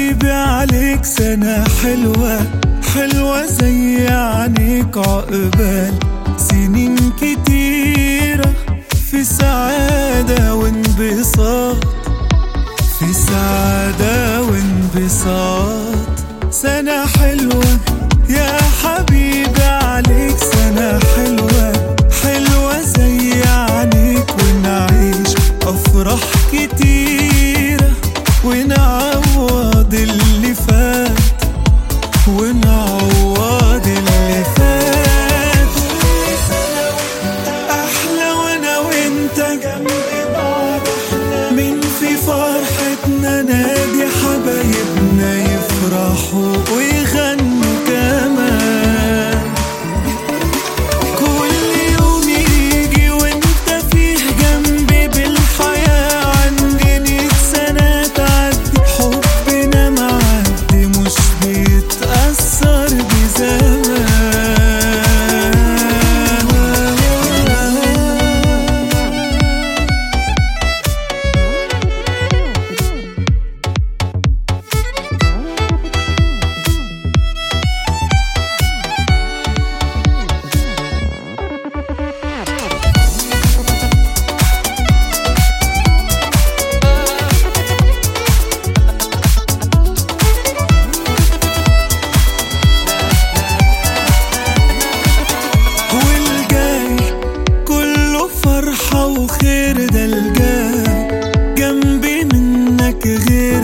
حبيبي عليك سنة حلوة حلوة زي عينيك عقبال سنين كتيرة في سعادة وانبساط، في سعادة وانبساط. سنة حلوة يا حبيبي عليك سنة حلوة حلوة زي عينيك، ونعيش أفراح كتيرة ونعوض اللي فات، ونعوض اللي فات. أحلى وأنا وأنت جنب بعض، من في فرحتنا نادي حبايبنا يفرحوا ويغنوا كمان. كل يوم يجي وأنت فيه جنبي بالحياة، عندي 100 سنة تعدي حبنا معدي مش بيتأثر بزمان. فرحة وخير ده الجاي جنبي منك غير